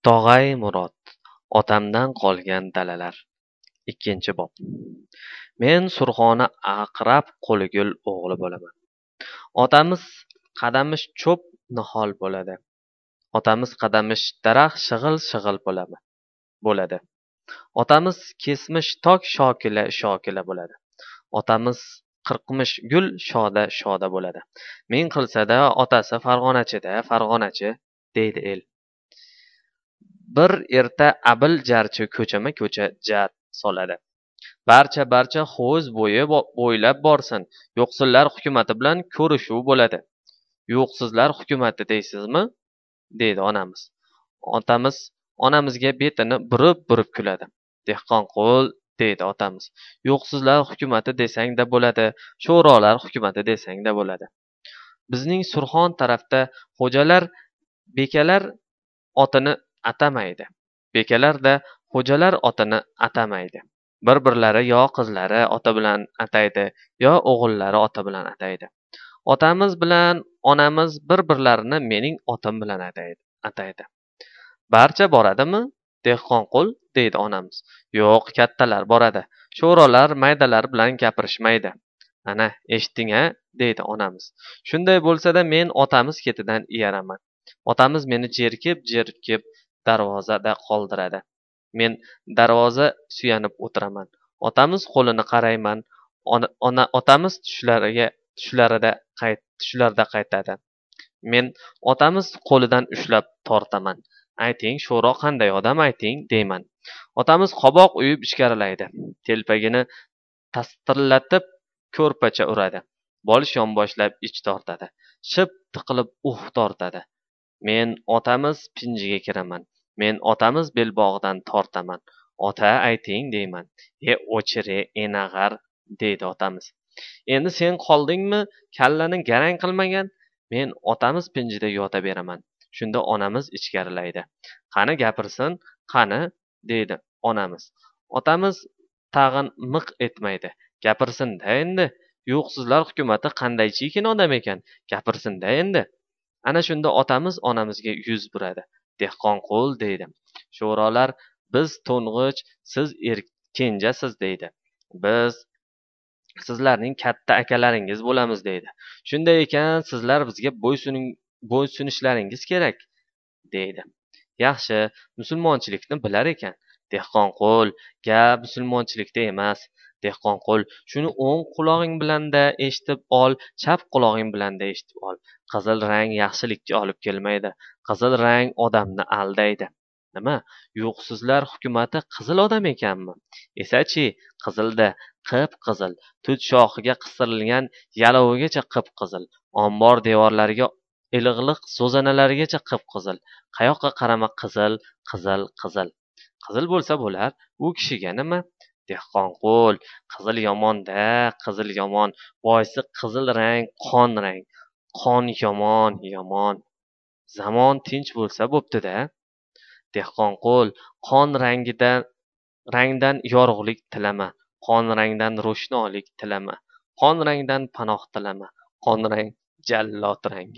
Tog'ay Murod. Otamdan qolgan dalalar. Ikkinchi bob. Men Surxona Aqrab Qo'ligul o'g'li bo'laman. Otamiz qadamish cho'p nihol bo'ladi. Otamiz qadamish daraxt shig'il-shig'il bo'ladi. Otamiz kesmish tok shokila bo'ladi. Otamiz qirqmish gul shoda bo'ladi. Ming qilsa-da otasi Farg'onachi, deydi el. Bir erta abil jarchi ko'chama-ko'cha jar soladi. Barcha hovuz bo'ylab borsin. Yo'qsillar hukumati bilan ko'rishuv bo'ladi. Yo'qsizlar hukumati deysizmi? deydi onamiz. Otamiz onamizga betini burib kuladi. Dehqonqul, deydi otamiz. Yo'qsizlar hukumati desang-da bo'ladi, sho'rolar hukumati desang-da bo'ladi. Bizning Surxon tarafda xo'jalar bekalar otini atamaydi. Bekalarda xo'jalar otini atamaydi. Bir-birlari yo qizlari ota bilan ataydi, yo o'g'illari ota bilan ataydi. Otamiz bilan onamiz bir-birlarini mening otim bilan ataydi. Barcha boradimi? Dehqonqul, deydi onamiz. Yo'q, kattalar boradi. Sho'rolar maydalar bilan gapirishmaydi. Ana, eshitding-a, deydi onamiz. Shunday bo'lsa-da men otamiz ketidan iyaraman. Otamiz meni jerkib darvozada qoldiradi. Men darvoza suyanib o'tiraman. Otamiz qo'lini qarayman. Otamiz tushlarida qaytadi. Men otamiz qo'lidan ushlab tortaman. Ayting, sho'ro qanday odam ayting, deyman. Otamiz qoboq uyib ichkarilaydi. Telpagini tastirlatib ko'rpacha uradi. Bolish yonboshlab ich tortadi. Ship tiqilib tortadi. Men otamiz pinjiga kiraman. Men otamiz belbog'idan tortaman. Ota ayting, deyman. O'chire, enag'ar, deydi otamiz. Endi sen qoldingmi? Kallani garang qilmagan. Men otamiz pinjida yota beraman. Shunda onamiz ichkarilaydi. Qani gapirsin, qani, deydi onamiz. Otamiz tag'in miq etmaydi. Gapirsin-da endi. Yo'qsizlar hukumati qandaychikin odam ekan? Gapirsin-da endi. Ana shunda otamiz onamizga yuz buradi. Dehqonqul, deydi. Sho'rolar biz to'ng'ich, siz kenjasiz, deydi. Biz sizlarning katta akalaringiz bo'lamiz, deydi. Shunday ekan, sizlar bizga bo'ysunishlaringiz kerak, deydi. Yaxshi, musulmonchilikni bilar ekan. Dehqonqul, gap musulmonchilikda emas. Dehqonqul, shuni o'ng qulog'ing bilan-da eshitib ol, chap qulog'ing bilan-da eshitib ol. Qizil rang yaxshilikka olib kelmaydi. Qizil rang odamni aldaydi. Nima? Yo'qsizlar hukumati qizil odam ekanmi? Esachi, qizilda qip-qizil, tut shoxiga qistirilgan yalovigacha qip-qizil, ombor devorlariga ilig'liq so'zanalarigacha qip-qizil. Qayoqqa qarama qizil. Qizil bo'lsa bo'lar, u kishiga nima? Dehqonqul, qizil yomon-da, qizil yomon. Boisi qizil rang, qon rang. Qon yomon. Zamon tinch bo'lsa bo'pti-da. Dehqonqul, qon rangdan yorug'lik tilama. Qon rangdan ro'shnolik tilama. Qon rangdan panoh tilama. Qon rang jallod rangi.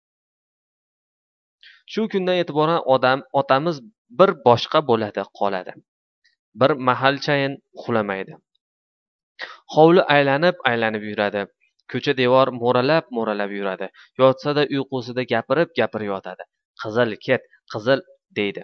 Shu kundan e'tiboran otamiz bir boshqa qoladi. Bir mahalchayin uxlamaydi. Hovli aylanib yuradi. Ko'cha devor mo'ralab yuradi. Yotsa-da uyqusida gapirib yotadi. Qizil ket, qizil, deydi.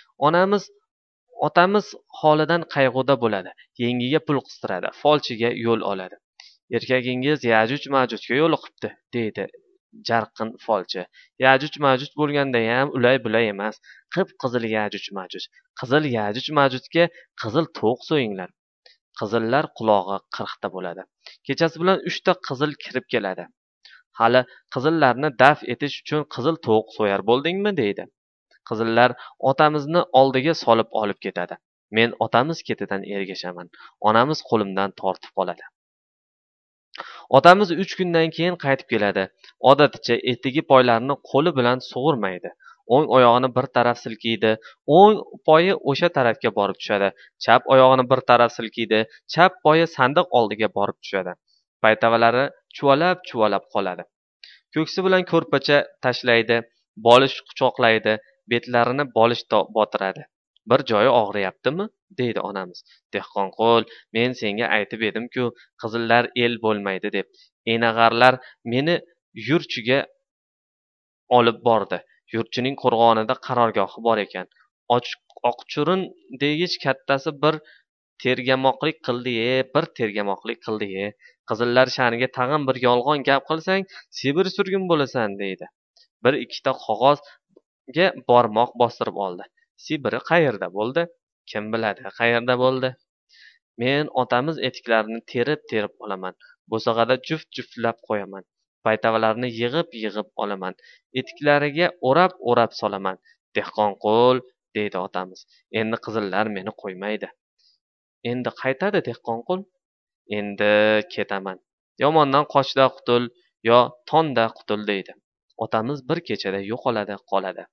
Otamiz holidan qayg'uda bo'ladi. Yengiga pul qistiradi. Folchiga yo'l oladi. Erkagingiz Yajuj-Majujga yo'liqibdi, deydi jarqin folchi. Yajuj-Majuj bo'lgandayam ulay-bulay emas. Qip-qizil Yajuj-Majuj. Qizil Yajuj-Majujga qizil to'q so'yinglar. Qizillar qulog'i 40 ta bo'ladi. Kechasi bilan 3 ta qizil kirib keladi. Hali qizillarni daf etish uchun qizil to'q so'yar bo'ldingmi, deydi. Qizillar otamizni oldiga solib olib ketadi. Men otamiz ketidan ergashaman. Onamiz qo'limdan tortib qoladi. Otamiz 3 kundan keyin qaytib keladi. Odaticha etigi poylarini qo'li bilan sug'urmaydi. O'ng oyog'ini bir taraf silkiydi. O'ng poyi o'sha tarafga borib tushadi. Chap oyog'ini bir taraf silkiydi. Chap poyi sandiq oldiga borib tushadi. Paytavalari chuvalab qoladi. Ko'ksi bilan ko'rpacha tashlaydi. Bolish quchoqlaydi. betlarini bolish botiradi. Bir joyi og'riyaptimi? deydi onamiz. Dehqonqul, men senga aytib edim-ku, qizillar el bo'lmaydi deb. Enag'arlar meni yurchiga olib bordi. Yurchining qo'rg'onida qarorgohi bor ekan. Oqchurin degich kattasi bir tergamoqlik qildi-ye. Qizillar sha'niga tag'in bir yolg'on gap qilsang, Sibir surgun bo'lasan, deydi. Bir ikkita qog'ozga barmoq bostirib oldi. Sibiri qayerda bo'ldi? Kim biladi, qayerda bo'ldi? Men otamiz etiklarini terib olaman. Bo'sag'ada juft-juftlab qo'yaman. Paytavalarni yig'ib olaman. Etiklariga o'rab solaman. Dehqonqul, deydi otamiz. Endi qizillar meni qo'ymaydi. Endi qaytadi Dehqonqul? Endi ketaman. Yomondan qochda qutul, yo tonda qutul, deydi. Otamiz bir kechada yo'qoladi, qoladi.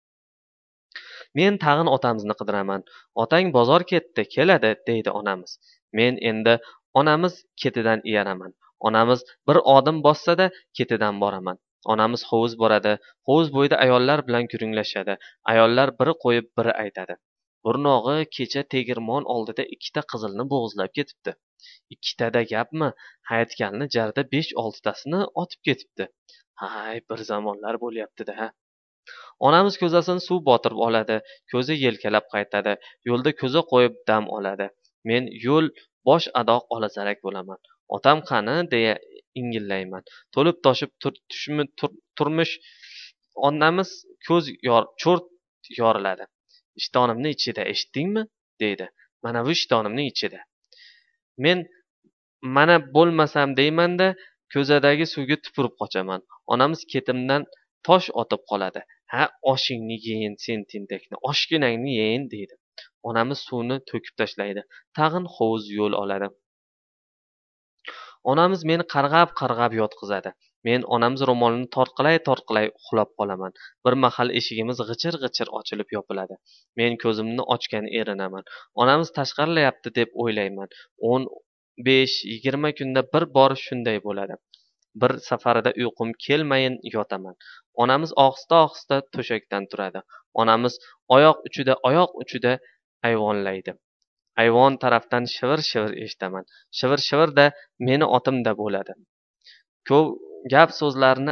Men tag'in otamizni qidiraman. Otang bozor ketdi, keladi, deydi onamiz. Men endi onamiz ketidan iyanaman. Onamiz bir odim bossa-da, ketidan boraman. Onamiz hovuz boradi. Hovuz bo'yida ayollar bilan kuringlashadi. Ayollar biri qo'yib, biri aytadi. Burnog'i kecha tegirmon oldida ikkita qizilni bo'g'izlab ketibdi. Ikkitada gapmi? Hayitkalni jarda 5-6tasini otib ketibdi. Hay, bir zamonlar bo'lyapti-da. Onamiz ko'zasini suv botirib oladi, ko'zi yelkalab qaytadi, yo'lda ko'za qo'yib dam oladi. Men yo'l bosh adoq olazarak bo'laman. Otam qani deya ingillayman. To'lib toshib turmush onamiz ko'z cho'rt yoriladi. Ishtonimni ichida, eshitdingmi? deydi. Mana bu ishtonimning ichida. Men mana bo'lmasam deyman-da, ko'zadagi suvga tupurib qochaman. Onamiz ketimdan tosh otib qoladi. Ha, oshingni yeyin, sen tentakni, oshginangni yeyin, deydi. Onamiz suvni to'kib tashlaydi. Tag'in hovuz yo'l oladi. Onamiz meni qarg'ab yotqizadi. Men onamiz ro'molini tortqilay uxlab qolaman. Bir mahal eshigimiz g'ichir ochilib yopiladi. Men ko'zimni ochgan erinaman. Onamiz tashqarilayapti deb o'ylayman. 15-20 kunda bir bor shunday bo'ladi. Bir safarida uyqum kelmayin yotaman. Onamiz ohista to'shakdan turadi. Onamiz oyoq uchida ayvonlaydi. Ayvon tarafdan shivir eshitaman. Shivir-da meni otimda bo'ladi. Ko'p gap so'zlarni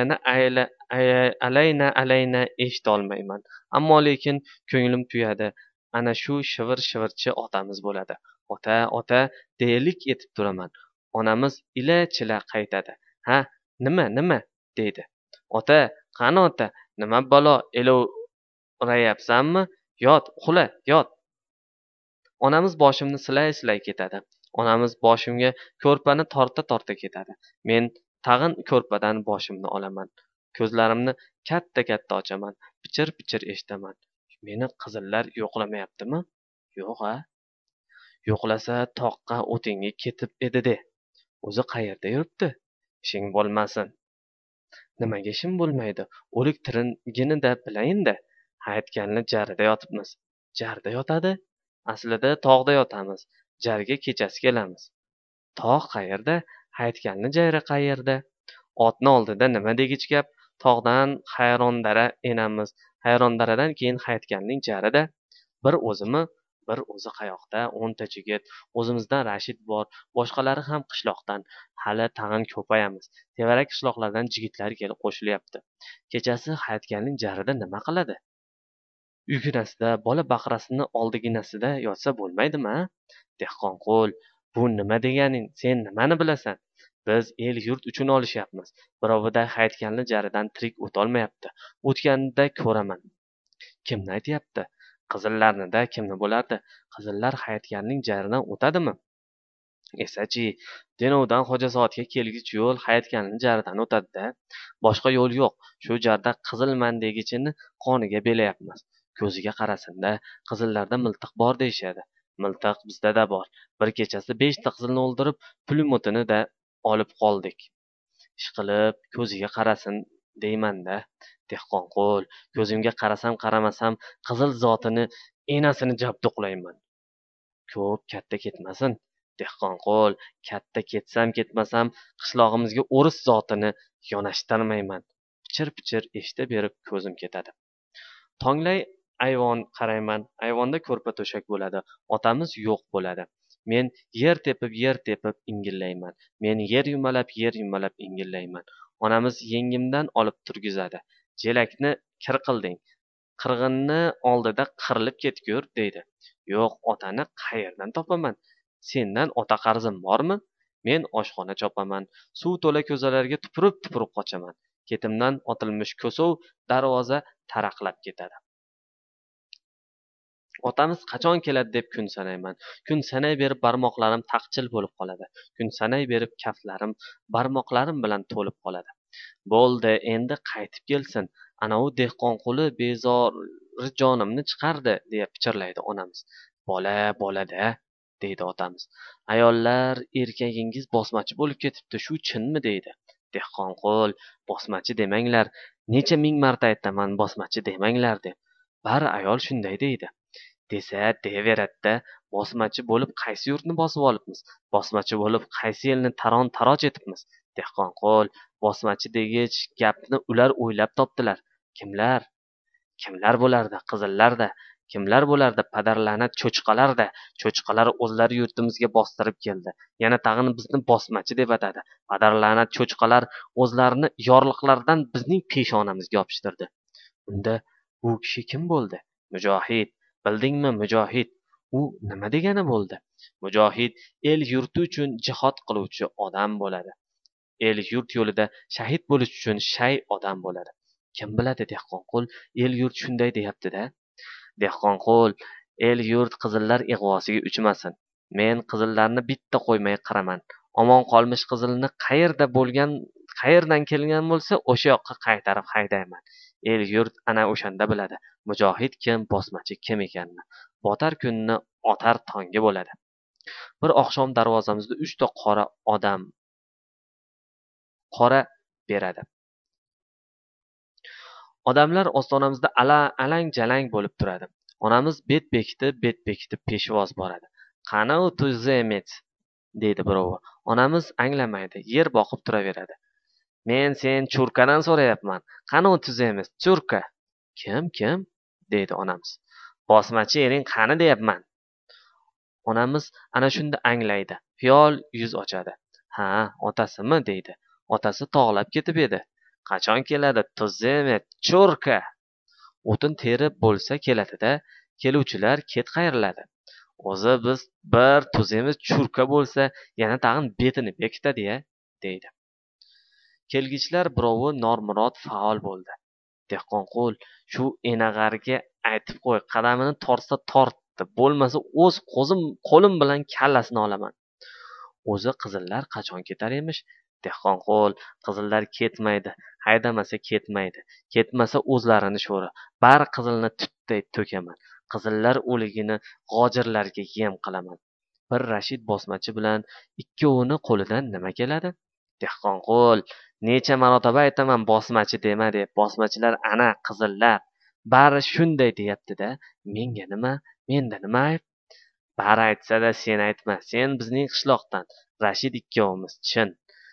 alayna eshitolmayman. Ammo lekin ko'nglim tuyadi. Ana shu shivir-shivirchi otamiz bo'ladi. Ota, deylik etib turaman. Onamiz ila-chila qaytadi. Ha, nima, deydi. Ota, qani ota, nima balo, elovrayapsanmi? Yot, uxla, yot. Onamiz boshimni silay ketadi. Onamiz boshimga ko'rpani torta ketadi. Men tag'in ko'rpadan boshimni olaman. Ko'zlarimni katta ochaman. Pichir eshitaman. Meni qizillar yo'qlamayaptimi? Yo'q-a? Yo'qlasa toqqa o'tingga ketib edi-de. O'zi qayerda yuribdi? Ishing bo'lmasin. Nimaga ishim bo'lmaydi? O'lik tiringini-da bilayin-da. Hayitkalni jarida yotibmiz. Jarda yotadi? Aslida tog'da yotamiz. Jarga kechasi kelamiz. Tog' qayerda? Hayitkalni jayra qayerda? Otni oldida nima degich gap? Tog'dan Hayrondara enamiz. Hayrondaradan keyin Hayitkalning jarida. Bir o'zimi? Bir o'zi qayoqda? 10 ta jigit. O'zimizdan Rashid bor. Boshqalari ham qishloqdan. Hali tag'in ko'payamiz. Tevarak qishloqlardan jigitlar kelib qo'shilyapti. Kechasi Hayitkalning jarida nima qiladi? Uyginasida, bola baqrasini oldiginasida yotsa bo'lmaydimi? Dehqonqul, bu nima deganing? Sen nimani bilasan? Biz el yurt uchun olishyapmiz. Birovida Hayitkalni jaridan tirik o'tolmayapti. O'tganida ko'raman. Kimni aytyapti? Qizillarnida kimni bo'lardi? Qizillar Hayitkalning jaridan o'tadimi? Esachi, Denovdan Xo'jasoatga kelgich yo'l Hayitkalning jaridan o'tadi-da. Boshqa yo'l yo'q. Shu jarda qizilman degichini qoniga belayapmiz. Ko'ziga qarasin-da, qizillarda miltiq bor deyishadi. Miltiq bizda-da bor. Bir kechasi 5 ta qizilni o'ldirib, pulemyotini-da olib qoldik. Ishqilib, ko'ziga qarasin deyman-da. Dehqonqul, ko'zimga qaramasam, qizil zotini enasini jabduqlayman. Ko'p katta ketmasin. Dehqonqul, katta ketmasam, qishlog'imizga o'ris zotini yonashtirmayman. Pichir eshita berib ko'zim ketadi. Tonglay ayvon qarayman. Ayvonda ko'rpa to'shak bo'ladi. Otamiz yo'q bo'ladi. Men yer tepib ingillayman. Men yer yumalab ingillayman. Onamiz yengimdan olib turgizadi. Jelakni kir qilding. Qirg'inni oldida qirilib ketgur, deydi. Yo'q, otani qayerdan topaman? Sendan ota qarzim bormi? Men oshxona chopaman. Suv to'la ko'zalarga tupurib qochaman. Ketimdan otilmish ko'sov darvoza taraqlab ketadi. Otamiz qachon keladi deb kun sanayman. Kun sanay berib barmoqlarim taqchil bo'lib qoladi. Kun sanay berib kaftlarim barmoqlarim bilan to'lib qoladi. Bo'ldi, endi qaytib kelsin. Anavi dehqonquli bezori jonimni chiqardi, deya pichirlaydi onamiz. Bola-da, deydi otamiz. Ayollar, erkagingiz bosmachi bo'lib ketibdi, shu chinmi, deydi. Dehqonqul, bosmachi demanglar. Necha ming marta aytaman, bosmachi demanglar deb. Bari ayol shunday deydi. Desa deyaveradida, bosmachi bo'lib qaysi yurtni bosib olibmiz? Bosmachi bo'lib qaysi yilni taron-taroj etibmiz? Dehqonqul, bosmachi degich gapni ular o'ylab topdilar. Kimlar? Kimlar bo'lardi? Qizillarda. Kimlar bo'lardi? Padarla'nat cho'chqalarda. Cho'chqalar o'zlari yurtimizga bostirib keldi. Yana tag'in bizni bosmachi deb atadi. Padarla'nat cho'chqalar o'zlarini yorliqlardan bizning peshonamizga yopishtirdi. Unda u kishi kim bo'ldi? Mujohid. Bildingmi, Mujohid? U nima degani bo'ldi? Mujohid el yurti uchun jihod qiluvchi odam bo'ladi. El yurt yo'lida shahid bo'lish uchun shay odam bo'ladi. Kim biladi, Dehqonqul, el yurt shunday deyapti-da. Dehqonqul, el yurt qizillar ig'vosiga uchmasin. Men qizillarni bitta qo'ymay qaraman. Omon qolmish qizilni qayerdan kelgan bo'lsa, o'sha yoqqa qaytarib haydayman. El yurt ana o'shanda biladi. Mujohid kim, bosmachi kim ekanini. Botar kunni otar tongi bo'ladi. Bir oqshom darvozamizda 3 ta qora beradi. Odamlar ostonamizda alang-jalang bo'lib turadi. Onamiz bet bekitib peshvoz boradi. Qani u tuzemets, deydi birovi. Onamiz anglamaydi, yer boqib turaveradi. Men sen churkadan so'rayapman. Qani u tuzemets, churka? Kim? deydi onamiz. Bosmachi ering qani deyapman. Onamiz ana shunda anglaydi. Xiyol yuz ochadi. Ha, otasimi, deydi. Otasi tog'lab ketib edi. Qachon keladi? Tuzemet, churka. O'tin terib bo'lsa keladi-da, keluvchilar ket qayriladi. O'zi biz bir tuzemiz churka bo'lsa, yana tag'in betini bekitadi-ya, deydi. Kelgichlar birovi Normurod faol bo'ldi. Dehqonqul, shu enag'arga aytib qo'y, qadamini tortsa tortdi, bo'lmasa o'z qo'lim bilan kallasini olaman. O'zi qizillar qachon ketar emish? Dehqonqul, qizillar ketmaydi, haydamasa ketmaydi. Ketmasa o'zlarini sho'ri. Bari qizilni tutday to'kaman. Qizillar o'ligini g'ojirlarga yem qilaman. Bir Rashid bosmachi bilan ikkovini qo'lidan nima keladi? Dehqonqul, necha marotaba aytaman bosmachi dema deb. Bosmachilar ana qizillar. Bari shunday deyapti-da. Menga nima? Menda nima ayb? Bari aytsa-da sen aytma. Sen bizning qishloqdan. Rashid ikkovimiz chin.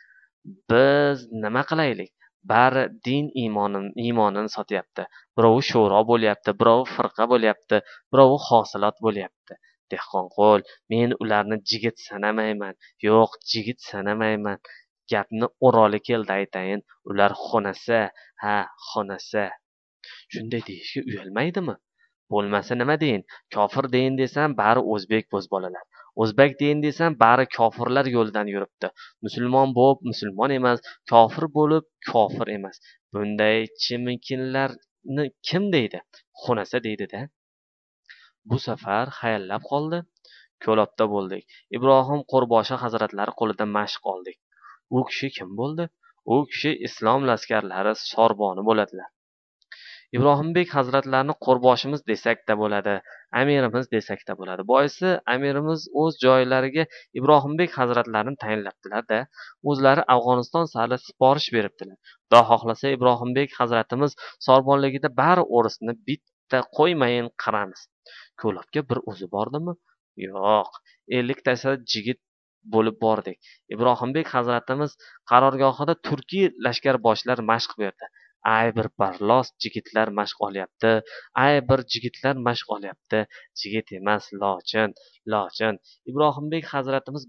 Biz nima qilaylik? Bari din iymonini sotyapti. Birovi sho'ro bo'lyapti, birovi firqa bo'lyapti, birovi hosilot bo'lyapti. Dehqonqul, men ularni jigit sanamayman. Yo'q, jigit sanamayman. Gapni o'roli keldi aytayin. Ular xunasa, xunasa. Shunday deyishga uyalmaydimi? Bo'lmasa nima deyin? Kofir deyin desam, bari o'zbek bo'z bolalar. O'zbek deyin desam, bari kofirlar yo'lidan yuribdi. Musulmon bo'lib musulmon emas, kofir bo'lib kofir emas. Bunday chimikinlarni kim deydi? Xunasa deydi-da. Bu safar hayallab qoldi. Ko'lobda bo'ldik. Ibrohim Qo'rboshi hazratlari qo'lida mashq oldik. U kishi kim bo'ldi? U kishi islom laskarlari sorboni bo'ladilar. Ibrohimbek hazratlarni qo'rboshimiz desakda bo'ladi, amirimiz desakda bo'ladi. Boisi amirimiz o'z joylariga Ibrohimbek hazratlarini tayinlabdilar-da, o'zlari Afg'oniston sari siporish beribdilar. Xudo xohlasa Ibrohimbek hazratimiz sorbonligida bari o'risni bitta qo'ymayin qiramiz. Ko'lobga bir o'zi bordimi? Yo'q, 50 tasa jigit bo'lib bordik. Ibrohimbek hazratimiz qarorgohida turkiy lashkarboshlar mashq berdi. Ay bir barlos jigitlar mashq olyapti. Ay bir jigitlar mashq olyapti. Jigit emas, lochin, lochin. Ibrohimbek hazratimiz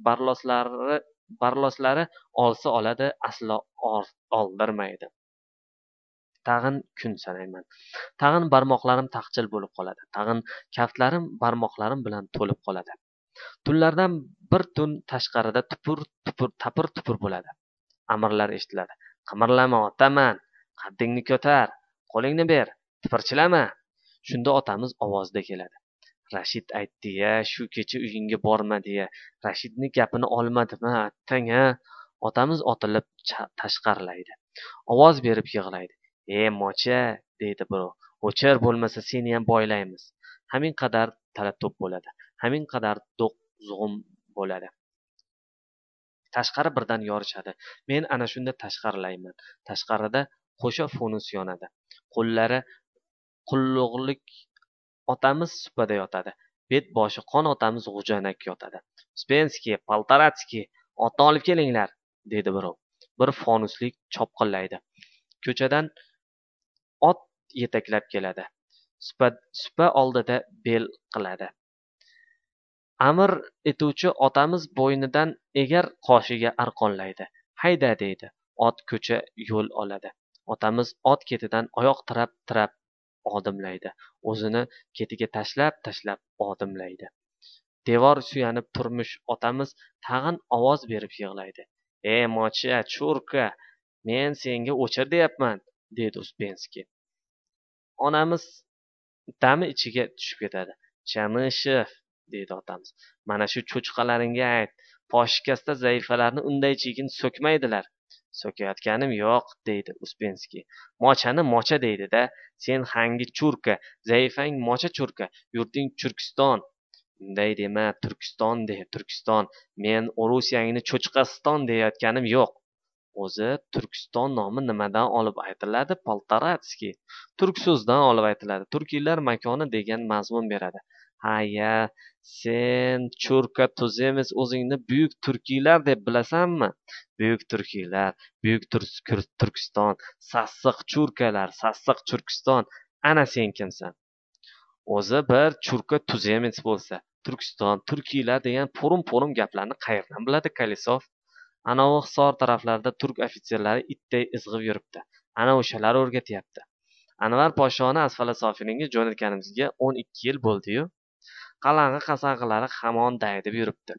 barloslari olsa oladi, aslo oldirmaydi. Tag'in kun sanayman. Tag'in barmoqlarim taqchil bo'lib qoladi. Tag'in kaftlarim barmoqlarim bilan to'lib qoladi. Tunlardan bir tun tashqarida tapir tupur bo'ladi. Amirlar eshitiladi. Qimirlama otaman, qaddingni ko'tar, qo'lingni ber, tipirchilama. Shunda otamiz ovozida keladi. Rashid aytdi-ya, shu kecha uyingga borma deya. Rashidni gapini olmadimi attang a? Otamiz otilib tashqarilaydi. Ovoz berib yig'laydi. Mocha, deydi birov. O'chir, bo'lmasa seni ham boylaymiz. Hamin qadar talato'p bo'ladi. Hamin qadar do'q zug'um bo'ladi. Tashqari birdan yorishadi. Men ana shunda tashqarilayman. Tashqarida qo'sha fonus yonadi. Qo'llari qulluqlik otamiz supada yotadi. Bet boshi qon otamiz g'ujanak yotadi. Uspenskiy, Poltoratskiy, otni olib kelinglar, dedi birov. Bir fonuslik chopqillaydi. Ko'chadan ot yetaklab keladi. Supa oldida bel qiladi. Amir etuvchi otamiz bo'ynidan egar qoshiga arqonlaydi. Hayda deydi. Ot ko'cha yo'l oladi. Otamiz ot ketidan oyoq tirab odimlaydi. O'zini ketiga tashlab odimlaydi. Devor suyanib turmush otamiz tag'in ovoz berib yig'laydi. Mocha, churka, men senga o'chir deyapman, dedi Uspenskiy. Onamiz dami ichiga tushib ketadi. Chanishev, deydi otamiz. Mana shu cho'chqalaringga ayt. Poshikasda zaifalarni unday chekin so'kmaydilar. So'kayotganim yo'q, deydi Uspenskiy. Mochani mocha deydi-da. Sen hangi churka, zaifang mocha churka, yurting Turkiston. Unday dema, Turkiston de, Turkiston. Men Rusiyangni cho'chqaston deyayotganim yo'q. O'zi Turkiston nomi nimadan olib aytiladi? Poltoratskiy. Turk so'zidan olib aytiladi. Turkiylar makoni degan mazmun beradi. Ha-ya, sen churka tuzemiz o'zingni buyuk turkiylar deb bilasanmi? Buyuk turkiylar, buyuk Turkiston, sassiq churkalar, sassiq Turkiston. Ana sen kimsan? O'zi bir churka tuzemiz bo'lsa, Turkiston, turkiylar degan po'rim gaplarni qayerdan biladi Kolesov? Anavi Hisor taraflarida turk ofitserlari itday izg'ib yuribdi. Ana o'shalar o'rgatyapti. Anvar poshoni Asfala Sofilinga jo'natganimizga 12 yil bo'ldi-yu. Qalang'i qasang'ilari hamon daydib yuribdi.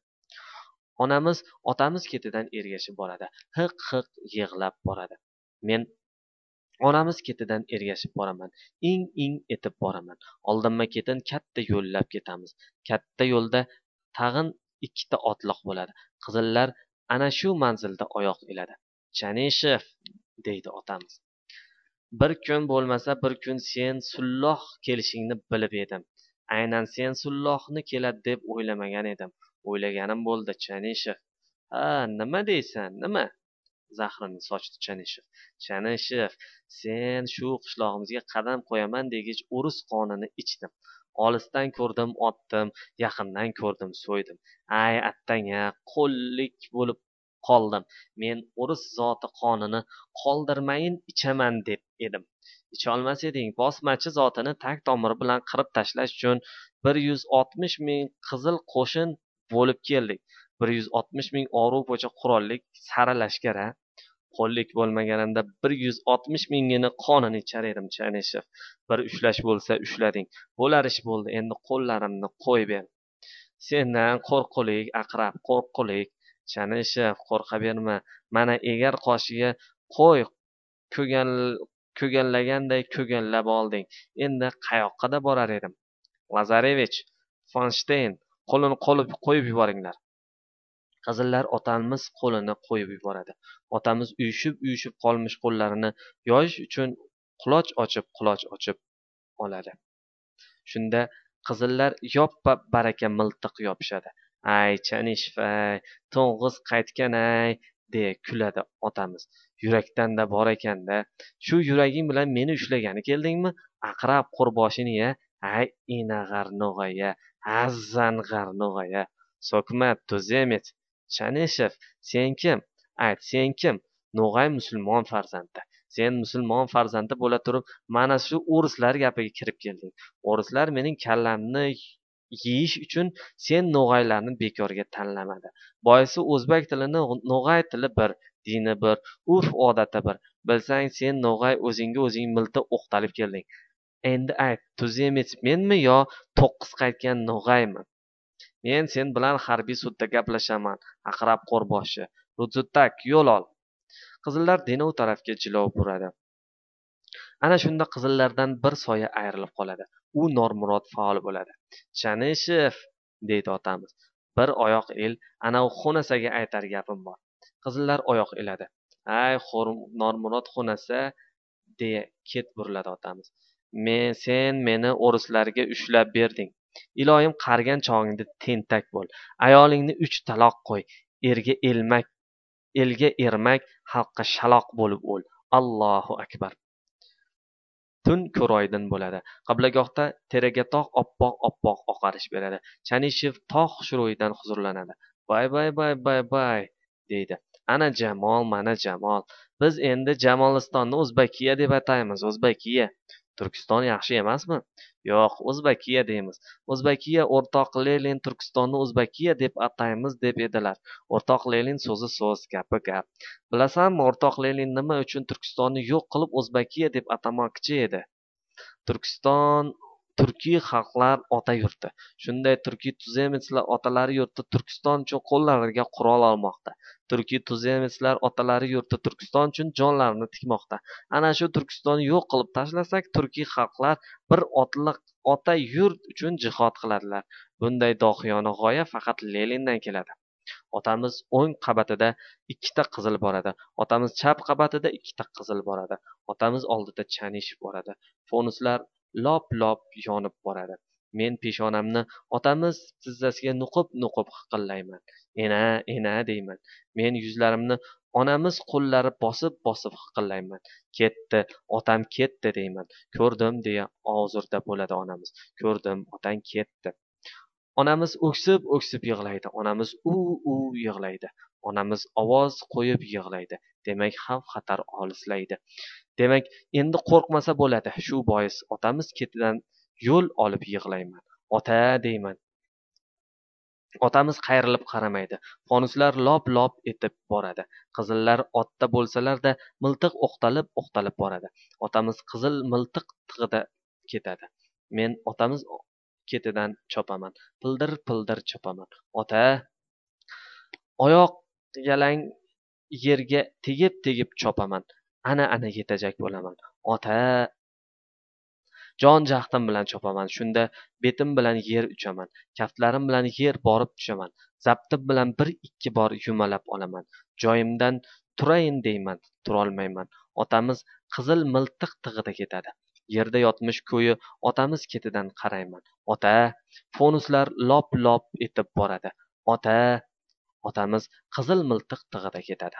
Otamiz ketidan ergashib boradi. Hiq yig'lab boradi. Men onamiz ketidan ergashib boraman. Ing etib boraman. Oldinma-ketin katta yo'llab ketamiz. Katta yo'lda tag'in ikkita otliq bo'ladi. Qizillar ana shu manzilda oyoq iladi. Chanishev, deydi otamiz. Bir kun bo'lmasa bir kun sen sulloh kelishingni bilib edim. Aynan sen sullohni keladi deb o'ylamagan edim. O'ylaganim bo'ldi, Chanishev. Ha, nima deysan, nima? Zahrini sochdi Chanishev. Chanishev, sen shu qishlog'imizga qadam qo'yaman degich o'ris qonini ichdim. Olisdan ko'rdim, otdim, yaqindan ko'rdim, so'ydim. Ay, attang-a, qo'llik bo'lib qoldim. Men o'ris zoti qonini qoldirmayin ichaman deb edim. Icholmas eding, bosmachi zotini tag tomiri bilan qirib tashlash uchun 160 ming qizil qo'shin bo'lib keldik. 160 ming Ovrupocha qurollik sara lashkar-a? Qo'llik bo'lmaganimda 160 mingini qonini ichar edim, Chanishev. Bir ushlash bo'lsa ushlading. Bo'lar ish bo'ldi, endi qo'llarimni qo'yib ber. Sendan qo'rqulik, aqrab, qo'rqulik. Chanishev, qo'rqa berma. Mana egar qoshiga qo'y ko'ganlaganday ko'ganlab olding. Endi qayoqqa borar edim? Lazarevich, Fonsteyn, qo'lini qo'yib yuboringlar. Qizillar otamiz qo'lini qo'yib yuboradi. Otamiz uyushib qolmish qo'llarini yoyish uchun quloch ochib oladi. Shunda qizillar yoppa baraka miltiq yopishadi. Ay, Chanishev, to'ng'iz qaytgan-ay, deya kuladi otamiz. Yurakdan-da bor ekan-da. Shu yuraging bilan meni ushlagani keldingmi? Aqrab qurboshini-ya. Ay, inag'arnog'aya, azzang'arnog'aya. So'kma, tuzemets. Chanishev, sen kim? Ayt, sen kim? No'g'ay musulmon farzandi. sen musulmon farzandi bo'la turib mana shu o'rislar gapiga kirib kelding. O'rislar mening kallamni yeyish uchun sen no'g'aylarni bekorga tanlamadi. Boisi o'zbek tilini no'g'ay tili bir, dini bir, urf odati bir. Bilsang sen no'g'ay o'zingga o'zing miltiq o'qtalib kelding. Endi ayt, tuzemets menmi yo to'qqiz qaytgan no'g'aymi? Men sen bilan harbiy sudda gaplashaman, aqrab qo'rboshi. Rujutak, yo'l ol. Qizillar Denov tarafga jilov buradi. Ana shunda qizillardan bir soya ayrilib qoladi. U Normurod faol bo'ladi. Chanishev, deydi otamiz. Bir oyoq el, ana u xonasaga aytar gapim bor. Qizillar oyoq iladi. Ay, Normurod xonasa, deya ket buriladi otamiz. Sen meni o'rislarga ushlab berding. Iloyim qarigan chog'ingda tentak bo'l. Ayolingni 3 taloq qo'y. Elga ermak, xalqqa shaloq bo'lib o'l. Allohu akbar. Tun ko'roydin bo'ladi. Qiblagohda teragatog' oppoq oqarish beradi. Chanishev tog' shuroyidan huzurlanadi. Bay, deydi. Ana Jamol, mana Jamol. Biz endi Jamolistonni O'zbakiya deb ataymiz. O'zbakiya. Turkiston yaxshi emasmi? Yo'q, O'zbakiya deymiz. O'zbakiya o'rtoq Lenin Turkistonni O'zbakiya deb ataymiz deb edilar. O'rtoq Lenin so'zi so'z, gapi gap. Bilasanmi, o'rtoq Lenin nima uchun Turkistonni yo'q qilib O'zbakiya deb atamoqchi edi? Turkiston turkiy xalqlar ota yurti. Shunday turkiy tuzemetslar otalari yurti Turkiston uchun qo'llariga qurol olmoqda. Turkiy tuzemetslar otalari yurti Turkiston uchun jonlarini tikmoqda. Ana shu Turkistonni yo'q qilib tashlasak, turkiy xalqlar bir otliq ota yurt uchun jihod qiladilar. Bunday dohiyona g'oya faqat Lenindan keladi. Otamiz o'ng qabatida 2 ta qizil boradi. Otamiz chap qabatida 2 ta qizil boradi. Otamiz oldida Chanishev boradi. Fonuslar lop yonib boradi. Men peshonamni otamiz tizzasiga nuqib hiqillayman. Ena deyman. Men yuzlarimni onamiz qo'llari bosib hiqillayman. Ketdi, otam ketdi deyman. Ko'rdim deya ozurda bo'ladi onamiz. Ko'rdim, otang ketdi. Onamiz o'ksib yig'laydi. Onamiz u yig'laydi. Onamiz ovoz qo'yib yig'laydi. Demak, xavf-xatar olislaydi. Demak, endi qo'rqmasa bo'ladi. Shu bois otamiz ketidan yo'l olib yig'layman. Ota deyman. Otamiz qayrilib qaramaydi. Fonuslar lop etib boradi. Qizillar otda bo'lsalar-da miltiq o'qtalib boradi. Otamiz qizil miltiq tig'ida ketadi. Men otamiz ketidan chopaman. Pildir chopaman. Ota, oyoq yalang yerga tegib chopaman. Ana yetajak bo'laman. Ota, jon jahdim bilan chopaman. Shunda betim bilan yer uchaman. Kaftlarim bilan yer borib tushaman. Zaptim bilan 1-2 bor yumalab olaman. Joyimdan turayin deyman, turolmayman. Otamiz qizil miltiq tig'ida ketadi. Yerda yotmish ko'yi otamiz ketidan qarayman. Ota, fonuslar lop etib boradi. Ota, otamiz qizil miltiq tig'ida ketadi.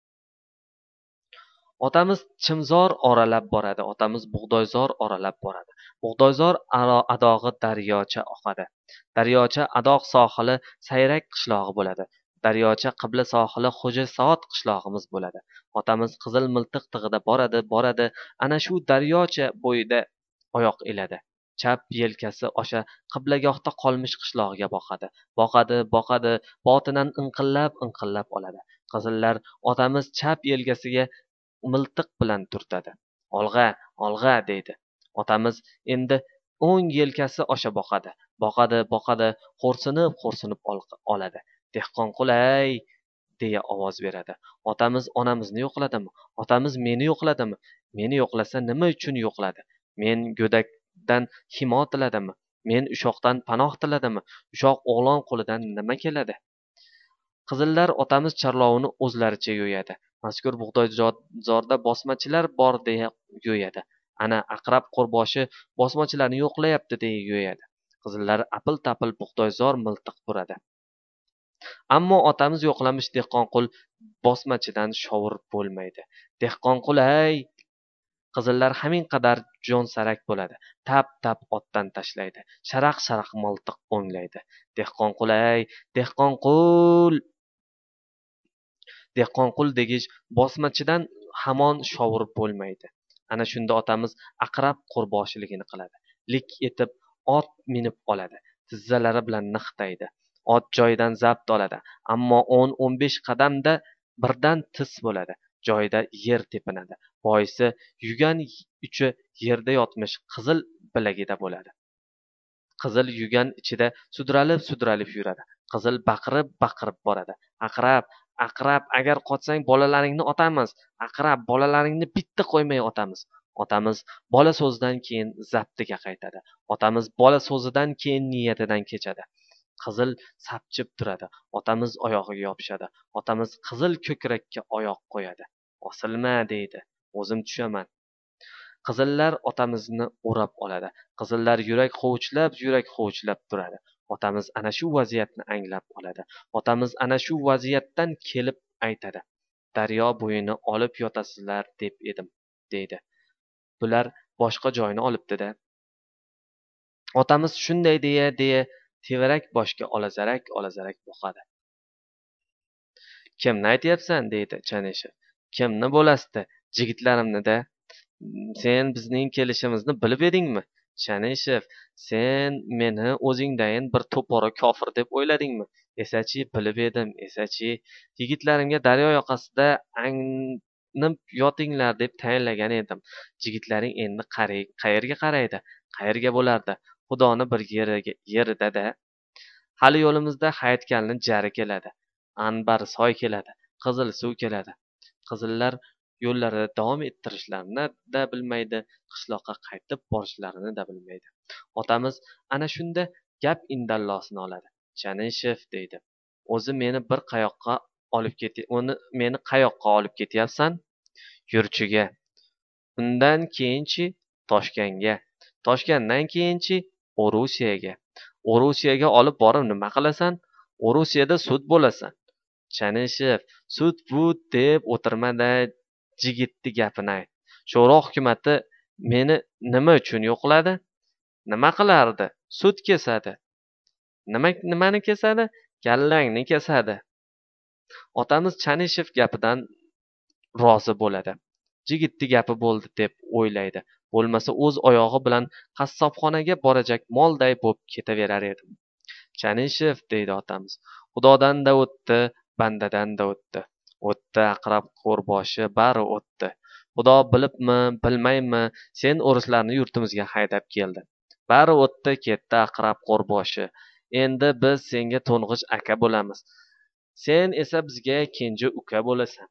Otamiz chimzor oralab boradi. Otamiz bug'doyzor oralab boradi. Bug'doyzor adog'i daryocha oqadi. Daryocha adoq sohili Sayrak qishlog'i bo'ladi. Daryocha qibla sohili Xo'ja Saot qishlog'imiz bo'ladi. Otamiz qizil miltiq tig'ida boradi. Ana shu daryocha bo'yida oyoq iladi. Chap yelkasi osha qiblagohda qolmish qishlog'iga boqadi. Botinan inqillab oladi. Qizillar otamiz chap yelkasiga miltiq bilan turtadi. Olg'a deydi. Otamiz endi o'ng yelkasi osha boqadi. Xo'rsinib oladi. Dehqonqul-ay, deya ovoz beradi. Otamiz onamizni yo'qladimi? Otamiz meni yo'qladimi? Meni yo'qlasa nima uchun yo'qladi? Men go'dakdan himo tiladimi? Men ushoqdan panoh tiladimi? Ushoq o'g'lon qo'lidan nima keladi? Qizillar otamiz charlovini o'zlaricha yo'yadi. Mazkur bug'doyzorda bosmachilar bor deya yo'yadi. Ana aqrab qo'rboshi bosmachilarni yo'qlayapti deya yo'yadi. Qizillar apil-tapil bug'doyzor miltiq buradi. Ammo otamiz yo'qlamish Dehqonqul bosmachidan shovur bo'lmaydi. Dehqonqul-ay! Qizillar hamin qadar jonsarak bo'ladi. Tap otdan tashlaydi. Sharaq miltiq o'nglaydi. Dehqonqul-ay! Dehqonqul degish bosmachidan hamon shovurib bo'lmaydi. Ana shunda otamiz aqrab qo'rboshiligini qiladi. Lik etib ot minib oladi. Tizzalari bilan niqtaydi. Ot joyidan zabt oladi. Ammo 10-15 qadamda birdan tis bo'ladi. Joyida yer tepinadi. Boisi yugan uchi yerda yotmish qizil bilagida bo'ladi. Qizil yugan ichida sudralib yuradi. Qizil baqirib boradi. Aqrab, agar qochsang bolalaringni otamiz. Aqrab, bolalaringni bitta qo'ymay otamiz. Otamiz bola so'zidan keyin zabtiga qaytadi. Otamiz bola so'zidan keyin niyatidan kechadi. Qizil sapchib turadi. Otamiz oyog'iga yopishadi. Otamiz qizil ko'krakka oyoq qo'yadi. Osilma deydi. O'zim tushaman. Qizillar otamizni o'rab oladi. Qizillar yurak hovuchlab turadi. Otamiz ana shu vaziyatni anglab oladi. Otamiz ana shu vaziyatdan kelib aytadi. Daryo bo'yini olib yotasizlar deb edim, deydi. Bular boshqa joyni olibdi-da. Otamiz shunday deya tevarak boshga olazarak boqadi. Kimni aytyapsan, deydi Chanishev. Kimni bo'lasdi? Jigitlarimni-da. Sen bizning kelishimizni bilib edingmi? Chanishev, sen meni o'zingdayin bir to'pora kofir deb o'yladingmi? Esachi, bilib edim, esachi. Yigitlarimga daryo yoqasida aynib yotinglar deb tayinlagan edim. Jigitlaring endi qayerga qaraydi? Qayerga bo'lardi? Xudoni bir yerida-da. Hali yo'limizda hayitkalni jari keladi. Anbar soy keladi. Qizil suv keladi. Qizillar yo'llarida davom ettirishlarini da bilmaydi, qishloqqa qaytib borishlarini da bilmaydi. Otamiz ana shunda gap indallosini oladi. Chanishev, deydi. O'zi meni qayoqqa olib ketyapsan? Yurchiga. Undan keyinchi Toshkentga. Toshkentdan keyinchi O'rusiyaga. O'rusiyaga olib borib nima qilasan? O'rusiyada sud bo'lasan. Chanishev, sud deb o'tirmada jigitni gapini ayt. Sho'ro hukumati meni nima uchun yo'qladi? Nima qilardi? Sud kesadi. Nimani kesadi? Kallangni kesadi. Otamiz Chanishev gapidan rozi bo'ladi. Jigitni gapi bo'ldi deb o'ylaydi. Bo'lmasa o'z oyog'i bilan qassobxonaga borajak molday bo'lib ketaverar edi. Chanishev, deydi otamiz. Xudodan-da o'tdi, bandadan-da o'tdi. O'tdi aqrab qo'rboshi, bari o'tdi. Xudo bilibmi, bilmaymi, sen o'rislarni yurtimizga haydab keldi. Bari o'tdi, ketdi aqrab qo'rboshi. Endi biz senga to'ng'ich aka bo'lamiz. Sen esa bizga kenja uka bo'lasan.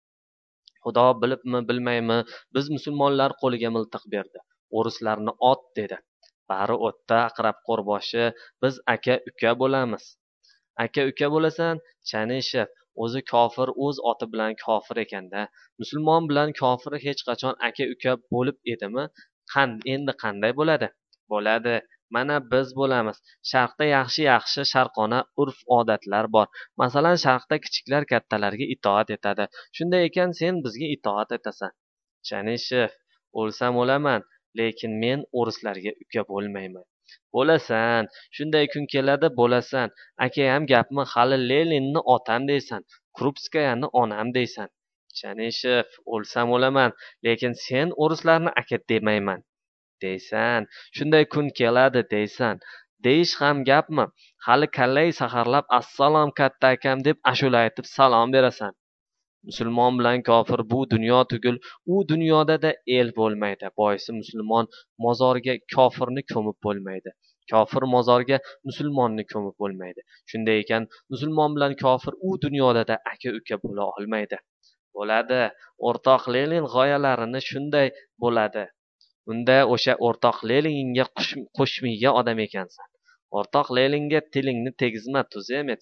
Xudo bilibmi, bilmaymi, biz musulmonlar qo'liga miltiq berdi. O'rislarni ot dedi. Bari o'tdi aqrab qo'rboshi, biz aka uka bo'lamiz. Aka uka bo'lasan, Chanishev. O'zi kofir o'z oti bilan kofir ekanda. Musulmon bilan kofir hech qachon aka uka bo'lib edimi? Endi qanday bo'ladi? Bo'ladi. Mana biz bo'lamiz. Sharqda yaxshi sharqona urf-odatlar bor. Masalan, Sharqda kichiklar kattalarga itoat etadi. Shunday ekan, sen bizga itoat etasan. Chanishev, o'lsam o'laman, lekin men o'rislarga uka bo'lmayman. Bo'lasan. Shunday kun keladi, bo'lasan. Akayam gapmi, hali Leninni otam deysan, Krupskayani onam deysan. Chanishev, o'lsam o'laman, lekin sen o'rislarni aka demayman deysan. Shunday kun keladi deysan. Deyish ham gapmi? Hali kallay saharlab assalom katta akam deb ashula aytib salom berasan. Musulmon bilan kofir bu dunyo tugul, u dunyoda-da el bo'lmaydi. Boisi musulmon mozoriga kofirni ko'mib bo'lmaydi. Kofir mozoriga musulmonni ko'mib bo'lmaydi. Shunday ekan, musulmon bilan kofir u dunyoda-da aka-uka bo'la olmaydi. Bo'ladi. O'rtoq Lenin g'oyalarini shunday bo'ladi. Unda o'sha o'rtoq Leninga qo'shmiga odam ekansan. O'rtoq Leninga tilingni tegizma, tuzemet.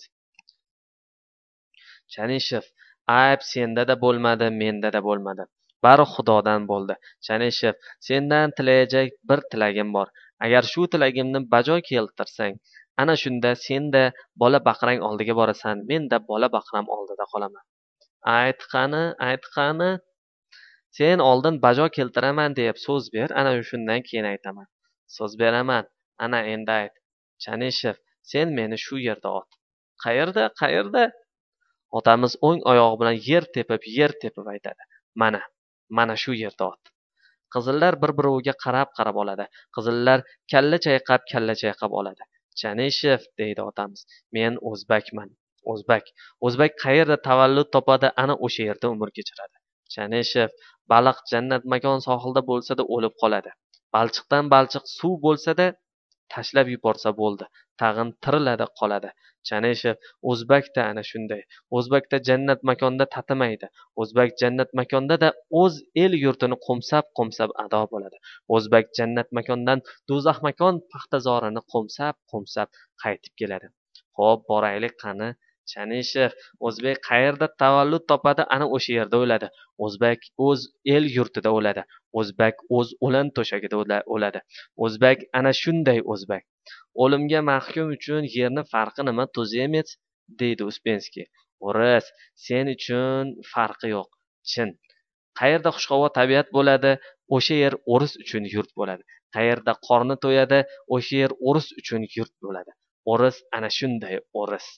Chanishev, ayb senda-da bo'lmadi, menda-da bo'lmadi. Bari Xudodan bo'ldi. Chanishev, sendan tilayajak bir tilagim bor. Agar shu tilagimni bajo keltirsang, ana shunda senda bola baqrang oldiga borasan, menda bola baqram oldida qolaman. Ayt qani. Sen oldin bajo keltiraman deb so'z ber, ana shundan keyin aytaman. So'z beraman. Ana endi ayt. Chanishev, sen meni shu yerda ot. Qayerda? Otamiz o'ng oyog'i bilan yer tepib aytadi. Mana shu yerda ot. Qizillar bir-biriga qarab oladi. Qizillar kalla chayqab oladi. Chanishev, deydi otamiz. Men o'zbakman. O'zbak qayerda tavallud topadi, ana o'sha yerda umr kechiradi. Chanishev, baliq jannat makon sohilda bo'lsa-da o'lib qoladi. Balchiqdan balchiq suv bo'lsa-da tashlab yuborsa bo'ldi. Tag'in tiriladi qoladi. Chanishev, o'zbakda ana shunday. O'zbakda jannat makonda tatimaydi. O'zbak jannat makonda-da o'z el yurtini qo'msab ado bo'ladi. O'zbak jannat makondan do'zax makon paxtazorini qo'msab qaytib keladi. Xo'p, boraylik qani. Chanishev, o'zbek qayerda tavallud topadi, ana o'sha yerda o'ladi. O'zbak o'z el yurtida o'ladi. O'zbak o'z o'lan to'shagida o'ladi. O'zbak ana shunday o'zbak. O'limga mahkum uchun yerni farqi nima, tuzemets, deydi Uspenskiy. O'ris, sen uchun farqi yo'q. Chin. Qayerda xushhavo tabiat bo'ladi, o'sha yer o'ris uchun yurt bo'ladi. Qayerda qorni to'yadi, o'sha yer o'ris uchun yurt bo'ladi. O'ris ana shunday o'ris.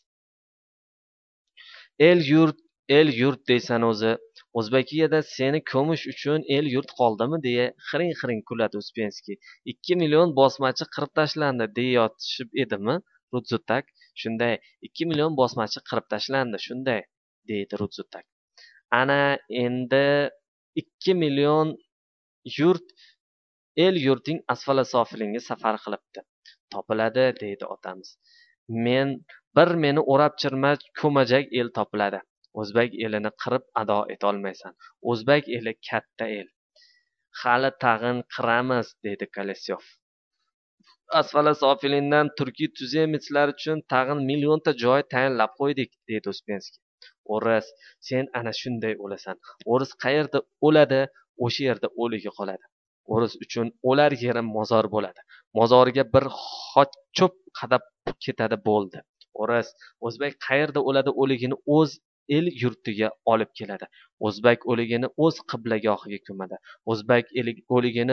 El yurt deysan o'zi. O'zbekiyada seni ko'mish uchun el yurt qoldimi deya xiring kuladi Uspenskiy. 2 million bosmachi qirib tashlandi deyotishib edimi Rudzutak? Shunday, 2 million bosmachi qirib tashlandi, shunday, deydi Rudzutak. Ana endi 2 million yurt el yurting asfalasofilingga safar qilibdi. Topiladi, deydi otamiz. Meni o'rab chirmach ko'majak el topiladi. O'zbek elini qirib ado etolmaysan. O'zbek eli katta el. Hali tag'in qiramiz, deydi Kolesyov. Asfalasofilingdan turkiy tuzemetslar uchun tag'in millionta joy tayinlab qo'ydik, deydi Uspenskiy. O'ris, sen ana shunday o'lasan. O'ris qayerda o'ladi, o'sha yerda o'ligi qoladi. O'ris uchun o'lar yeri mozor bo'ladi. Mozoriga bir xocho'p qadab ketadi bo'ldi. O'ris, o'zbek qayerda o'ladi, o'ligini o'z el yurtiga olib keladi. O'zbek o'ligini o'z qiblagohiga ko'madi. O'zbek o'ligini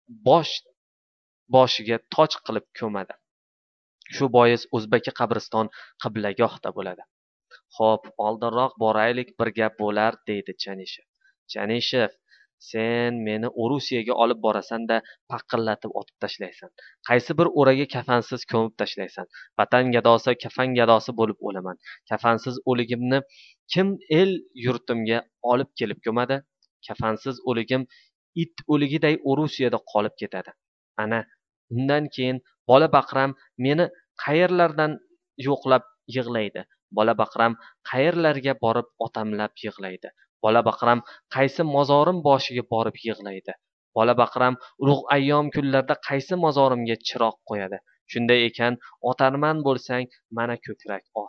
boshiga toj qilib ko'madi. Shu bois o'zbekka qabriston qiblagohda bo'ladi. Xo'p, oldinroq boraylik, bir gap bo'lar, deydi Chanishev. Chanishev, sen meni Urusiyaga olib borasan-da paqillatib otib tashlaysan. Qaysi bir o'raga kafansiz ko'mib tashlaysan. Vatan gadosi kafan gadosi bo'lib o'laman. Kafansiz o'ligimni kim el yurtimga olib kelib ko'madi? Kafansiz o'ligim it o'ligiday Urusiyada qolib ketadi. Ana undan keyin bola baqram meni qayerlardan yo'qlab yig'laydi. Bola baqram qayerlarga borib otamlab yig'laydi. Bola baqram qaysi mozorim boshiga borib yig'laydi. Bola baqram ulug' ayyom kunlarda qaysi mozorimga chiroq qo'yadi. Shunday ekan, otarman bo'lsang mana ko'krak ot.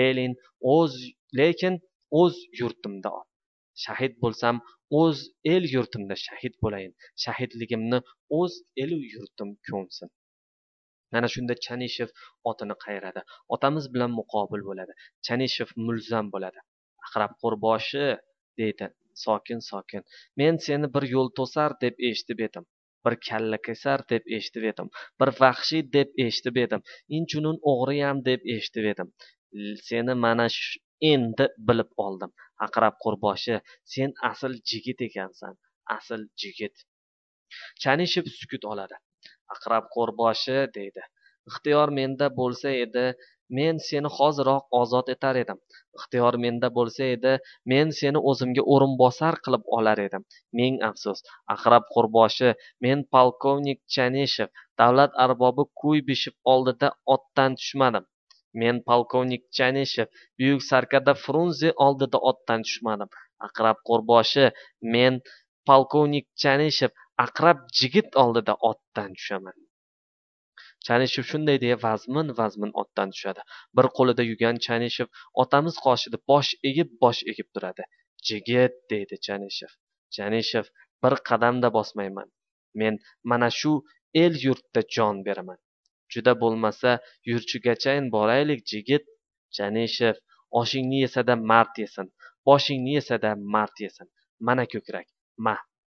Lekin o'z yurtimda ot. Shahid bo'lsam o'z el yurtimda shahid bo'layin. Shahidligimni o'z el yurtim ko'msin. Mana shunda Chanishev otini qayradi. Otamiz bilan muqobil bo'ladi. Chanishev mulzam bo'ladi. Aqrab qo'rboshi, deydi sokin. Men seni bir yo'l to'sar deb eshitib edim. Bir kalla kesar deb eshitib edim. Bir vahshiy deb eshitib edim. Inchunun o'g'riyam deb eshitib edim. Seni mana endi bilib oldim. Aqrab qo'rboshi, sen asl jigit ekansan. Asl jigit. Chanishev sukut oladi. Aqrab qo'rboshi, deydi. Ixtiyor menda bo'lsa edi, men seni hoziroq ozod etar edim. Ixtiyor menda bo'lsa edi, men seni o'zimga o'rinbosar qilib olar edim. Ming afsus. Aqrab qo'rboshi, men polkovnik Chanishev, davlat arbobi Kuybishev oldida otdan tushmadim. Men polkovnik Chanishev, buyuk sarkarda Frunze oldida otdan tushmadim. Aqrab qo'rboshi, men polkovnik Chanishev, aqrab jigit oldida otdan tushaman. Chanishev shunday deya vazmin otdan tushadi. Bir qo'lida yugan Chanishev otamiz qoshida bosh egib turadi. Jigit, deydi Chanishev. Chanishev, bir qadamda bosmayman. Men mana shu el yurtda jon beraman. Juda bo'lmasa yurchigachayin boraylik, jigit. Chanishev, oshingni yesada mard yesin, boshingni yesada mard yesin. Mana ko'krak, ma.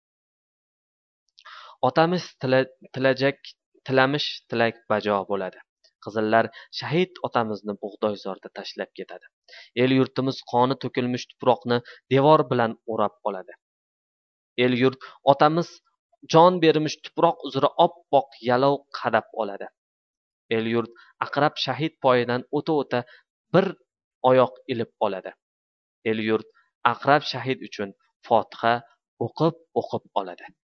Otamiz tilamish tilak bajo bo'ladi. Qizillar shahid otamizni bug'doyzorda tashlab ketadi. El yurtimiz qoni to'kilmish tuproqni devor bilan o'rab oladi. El-yurt otamiz jon bermish tuproq uzra oppoq yalov qadab oladi. El-yurt aqrab shahid poyidan o'ta bir oyoq ilib oladi. El-yurt aqrab shahid uchun fotiha o'qib oladi.